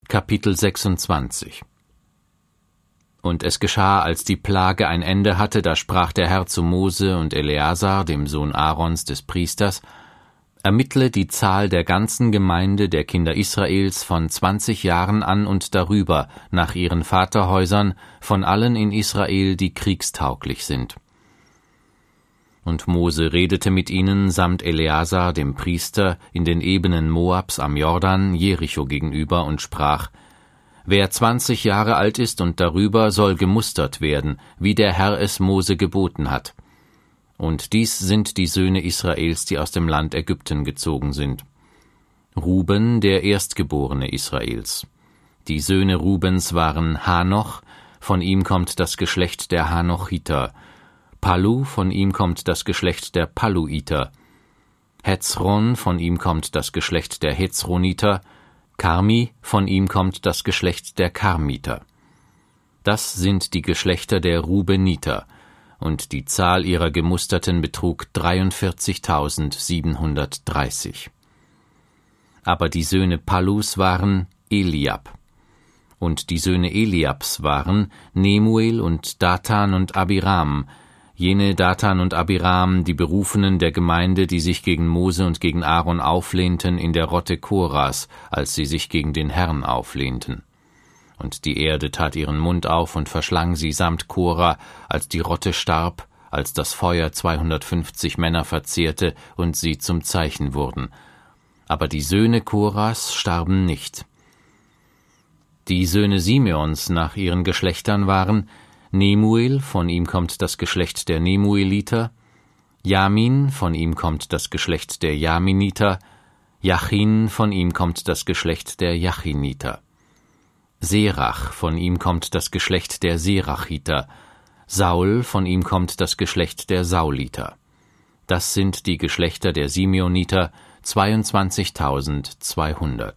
Kapitel 26. Und es geschah, als die Plage ein Ende hatte, da sprach der Herr zu Mose und Eleazar, dem Sohn Aarons des Priesters: Ermittle die Zahl der ganzen Gemeinde der Kinder Israels von 20 Jahren an und darüber, nach ihren Vaterhäusern, von allen in Israel, die kriegstauglich sind. Und Mose redete mit ihnen samt Eleazar, dem Priester, in den Ebenen Moabs am Jordan, Jericho gegenüber, und sprach: Wer 20 Jahre alt ist und darüber, soll gemustert werden, wie der Herr es Mose geboten hat. Und dies sind die Söhne Israels, die aus dem Land Ägypten gezogen sind. Ruben, der Erstgeborene Israels. Die Söhne Rubens waren Hanoch, von ihm kommt das Geschlecht der Hanochiter. Pallu, von ihm kommt das Geschlecht der Palluiter. Hezron, von ihm kommt das Geschlecht der Hezroniter. Karmi, von ihm kommt das Geschlecht der Karmiter. Das sind die Geschlechter der Rubeniter, und die Zahl ihrer Gemusterten betrug 43.730. Aber die Söhne Pallus waren Eliab. Und die Söhne Eliabs waren Nemuel und Datan und Abiram, jene Datan und Abiram, die Berufenen der Gemeinde, die sich gegen Mose und gegen Aaron auflehnten in der Rotte Koras, als sie sich gegen den Herrn auflehnten. Und die Erde tat ihren Mund auf und verschlang sie samt Korah, als die Rotte starb, als das Feuer 250 Männer verzehrte und sie zum Zeichen wurden. Aber die Söhne Koras starben nicht. Die Söhne Simeons nach ihren Geschlechtern waren Nemuel, von ihm kommt das Geschlecht der Nemueliter, Jamin, von ihm kommt das Geschlecht der Jaminiter, Jachin, von ihm kommt das Geschlecht der Jachiniter, Serach, von ihm kommt das Geschlecht der Serachiter, Saul, von ihm kommt das Geschlecht der Sauliter. Das sind die Geschlechter der Simeoniter, 22.200.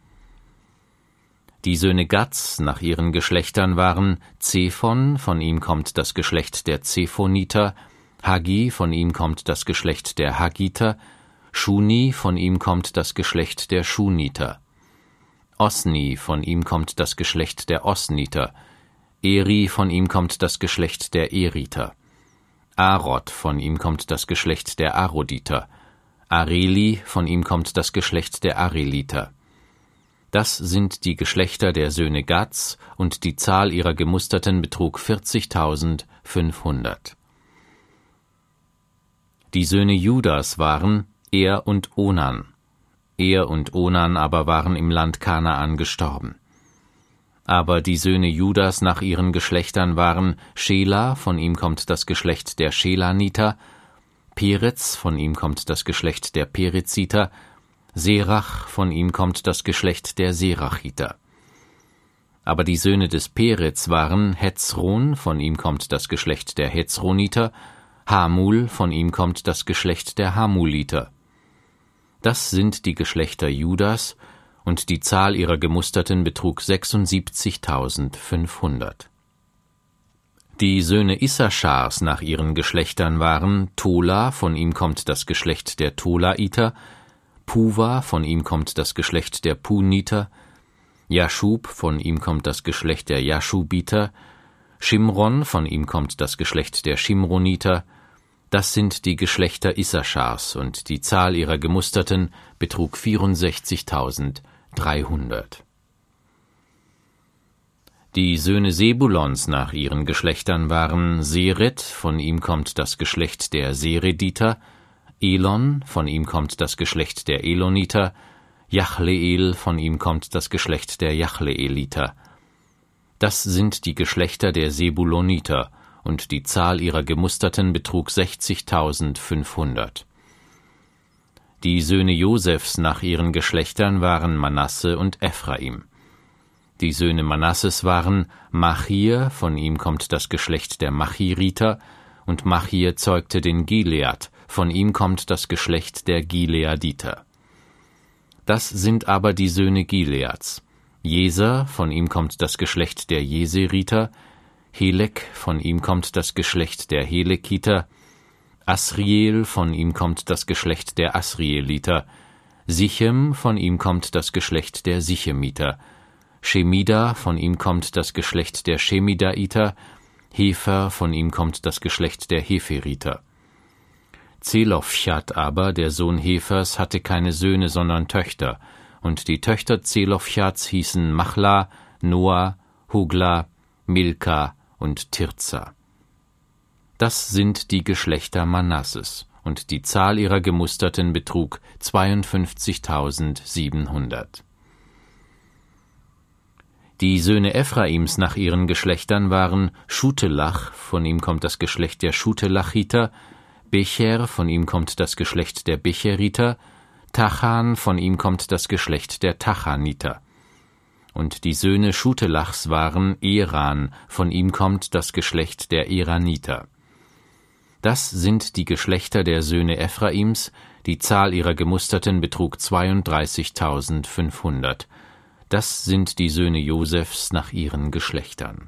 Die Söhne Gads nach ihren Geschlechtern waren Zephon, von ihm kommt das Geschlecht der Zephoniter, Haggi, von ihm kommt das Geschlecht der Haggiter, Shuni, von ihm kommt das Geschlecht der Shuniter, Osni, von ihm kommt das Geschlecht der Osniter, Eri, von ihm kommt das Geschlecht der Eriter, Arod, von ihm kommt das Geschlecht der Aroditer, Areli, von ihm kommt das Geschlecht der Areliter. Das sind die Geschlechter der Söhne Gads, und die Zahl ihrer Gemusterten betrug 40.500. Die Söhne Judas waren Er und Onan. Er und Onan aber waren im Land Kanaan gestorben. Aber die Söhne Judas nach ihren Geschlechtern waren Schela, von ihm kommt das Geschlecht der Schelaniter, Perez, von ihm kommt das Geschlecht der Pereziter, Serach, von ihm kommt das Geschlecht der Serachiter. Aber die Söhne des Perez waren Hezron, von ihm kommt das Geschlecht der Hezroniter, Hamul, von ihm kommt das Geschlecht der Hamuliter. Das sind die Geschlechter Judas, und die Zahl ihrer Gemusterten betrug 76.500. Die Söhne Issaschars nach ihren Geschlechtern waren Tola, von ihm kommt das Geschlecht der Tolaiter, Puva, von ihm kommt das Geschlecht der Puniter, Jaschub, von ihm kommt das Geschlecht der Jaschubiter, Shimron, von ihm kommt das Geschlecht der Shimroniter. Das sind die Geschlechter Issaschars, und die Zahl ihrer Gemusterten betrug 64.300. Die Söhne Sebulons nach ihren Geschlechtern waren Seret, von ihm kommt das Geschlecht der Serediter, Elon, von ihm kommt das Geschlecht der Eloniter, Jachleel, von ihm kommt das Geschlecht der Jachleeliter. Das sind die Geschlechter der Sebuloniter, und die Zahl ihrer Gemusterten betrug 60.500. Die Söhne Josefs nach ihren Geschlechtern waren Manasse und Ephraim. Die Söhne Manasses waren Machir, von ihm kommt das Geschlecht der Machiriter, und Machir zeugte den Gilead, von ihm kommt das Geschlecht der Gileaditer. Das sind aber die Söhne Gileads. Jeser, von ihm kommt das Geschlecht der Jeseriter, Helek, von ihm kommt das Geschlecht der Helekiter, Asriel, von ihm kommt das Geschlecht der Asrieliter, Sichem, von ihm kommt das Geschlecht der Sichemiter, Schemida, von ihm kommt das Geschlecht der Schemidaiter, Hefer, von ihm kommt das Geschlecht der Heferiter. Zelofchat aber, der Sohn Hefers, hatte keine Söhne, sondern Töchter, und die Töchter Zelofchats hießen Machla, Noah, Hogla, Milka und Tirza. Das sind die Geschlechter Manasses, und die Zahl ihrer Gemusterten betrug 52.700. Die Söhne Ephraims nach ihren Geschlechtern waren Schutelach, von ihm kommt das Geschlecht der Schutelachiter, Becher, von ihm kommt das Geschlecht der Becheriter, Tachan, von ihm kommt das Geschlecht der Tachaniter. Und die Söhne Schutelachs waren Eran, von ihm kommt das Geschlecht der Eraniter. Das sind die Geschlechter der Söhne Ephraims, die Zahl ihrer Gemusterten betrug 32.500. Das sind die Söhne Josefs nach ihren Geschlechtern.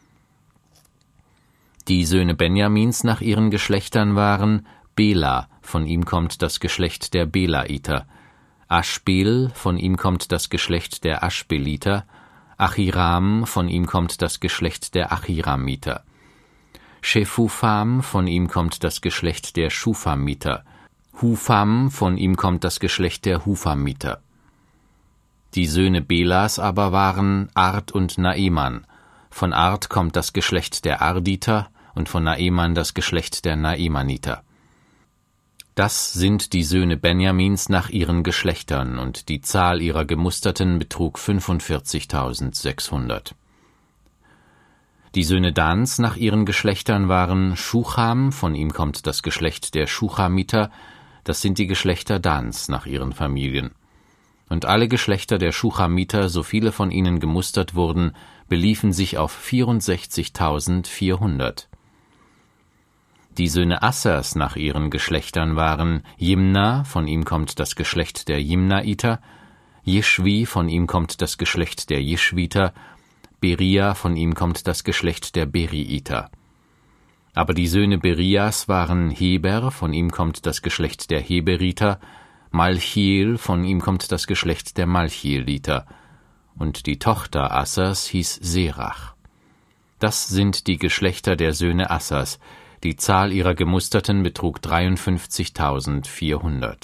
Die Söhne Benjamins nach ihren Geschlechtern waren Bela, von ihm kommt das Geschlecht der Belaiter, Aschbel, von ihm kommt das Geschlecht der Aschbeliter, Achiram, von ihm kommt das Geschlecht der Achiramiter, Shephufam, von ihm kommt das Geschlecht der Schufamiter, Hufam, von ihm kommt das Geschlecht der Hufamiter. Die Söhne Belas aber waren Ard und Naeman. Von Ard kommt das Geschlecht der Arditer und von Naeman das Geschlecht der Naemaniter. Das sind die Söhne Benjamins nach ihren Geschlechtern, und die Zahl ihrer Gemusterten betrug 45.600. Die Söhne Dans nach ihren Geschlechtern waren Schucham, von ihm kommt das Geschlecht der Schuchamiter, das sind die Geschlechter Dans nach ihren Familien. Und alle Geschlechter der Schuchamiter, so viele von ihnen gemustert wurden, beliefen sich auf 64.400. Die Söhne Assers nach ihren Geschlechtern waren Jimna, von ihm kommt das Geschlecht der Jimnaiter, Jeschwi, von ihm kommt das Geschlecht der Jeschwiter, Beria, von ihm kommt das Geschlecht der Beriiter. Aber die Söhne Berias waren Heber, von ihm kommt das Geschlecht der Heberiter, Malchiel, von ihm kommt das Geschlecht der Malchieliter, und die Tochter Assers hieß Serach. Das sind die Geschlechter der Söhne Assers, die Zahl ihrer Gemusterten betrug 53.400.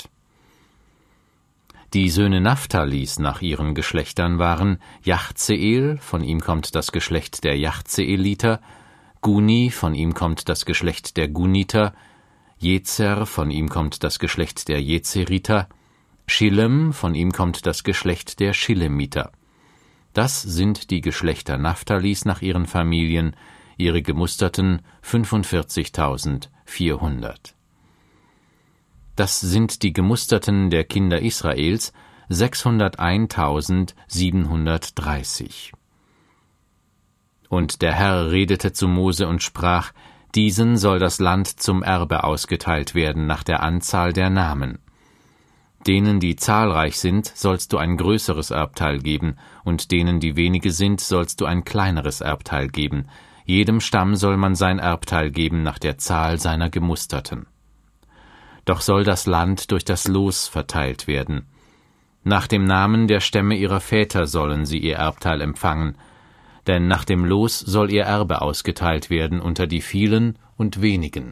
Die Söhne Naphthalis nach ihren Geschlechtern waren Jachzeel, von ihm kommt das Geschlecht der Jachzeeliter, Guni, von ihm kommt das Geschlecht der Guniter, Jezer, von ihm kommt das Geschlecht der Jezeriter, Schillem, von ihm kommt das Geschlecht der Schillemiter. Das sind die Geschlechter Naphthalis nach ihren Familien, ihre Gemusterten 45.400. Das sind die Gemusterten der Kinder Israels 601.730. Und der Herr redete zu Mose und sprach: Diesen soll das Land zum Erbe ausgeteilt werden nach der Anzahl der Namen. Denen, die zahlreich sind, sollst du ein größeres Erbteil geben, und denen, die wenige sind, sollst du ein kleineres Erbteil geben. Jedem Stamm soll man sein Erbteil geben nach der Zahl seiner Gemusterten. Doch soll das Land durch das Los verteilt werden. Nach dem Namen der Stämme ihrer Väter sollen sie ihr Erbteil empfangen, denn nach dem Los soll ihr Erbe ausgeteilt werden unter die vielen und wenigen.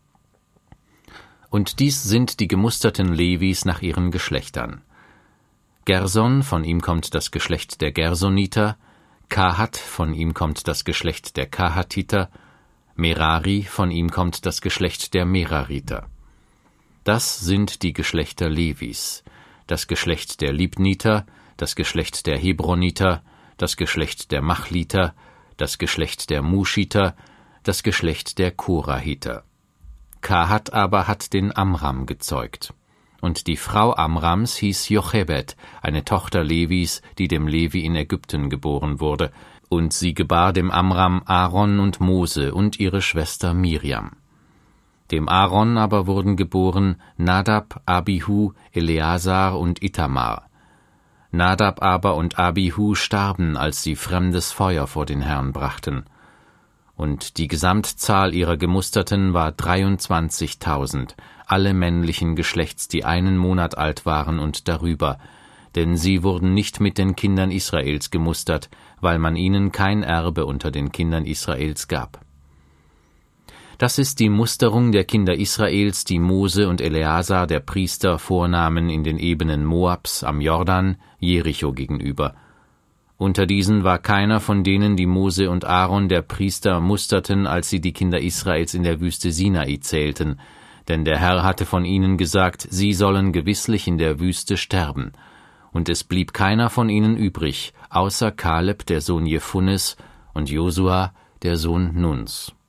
Und dies sind die gemusterten Levis nach ihren Geschlechtern. Gerson, von ihm kommt das Geschlecht der Gersoniter, Kahat, von ihm kommt das Geschlecht der Kahatiter, Merari, von ihm kommt das Geschlecht der Merariter. Das sind die Geschlechter Levis, das Geschlecht der Libniter, das Geschlecht der Hebroniter, das Geschlecht der Machliter, das Geschlecht der Muschiter, das Geschlecht der Korahiter. Kahat aber hat den Amram gezeugt. Und die Frau Amrams hieß Jochebed, eine Tochter Levis, die dem Levi in Ägypten geboren wurde, und sie gebar dem Amram Aaron und Mose und ihre Schwester Miriam. Dem Aaron aber wurden geboren Nadab, Abihu, Eleazar und Itamar. Nadab aber und Abihu starben, als sie fremdes Feuer vor den Herrn brachten. Und die Gesamtzahl ihrer Gemusterten war 23.000, alle männlichen Geschlechts, die einen Monat alt waren und darüber, denn sie wurden nicht mit den Kindern Israels gemustert, weil man ihnen kein Erbe unter den Kindern Israels gab. Das ist die Musterung der Kinder Israels, die Mose und Eleazar, der Priester, vornahmen in den Ebenen Moabs am Jordan, Jericho gegenüber. Unter diesen war keiner von denen, die Mose und Aaron, der Priester, musterten, als sie die Kinder Israels in der Wüste Sinai zählten, denn der Herr hatte von ihnen gesagt, sie sollen gewisslich in der Wüste sterben. Und es blieb keiner von ihnen übrig, außer Kaleb, der Sohn Jephunes, und Josua, der Sohn Nuns.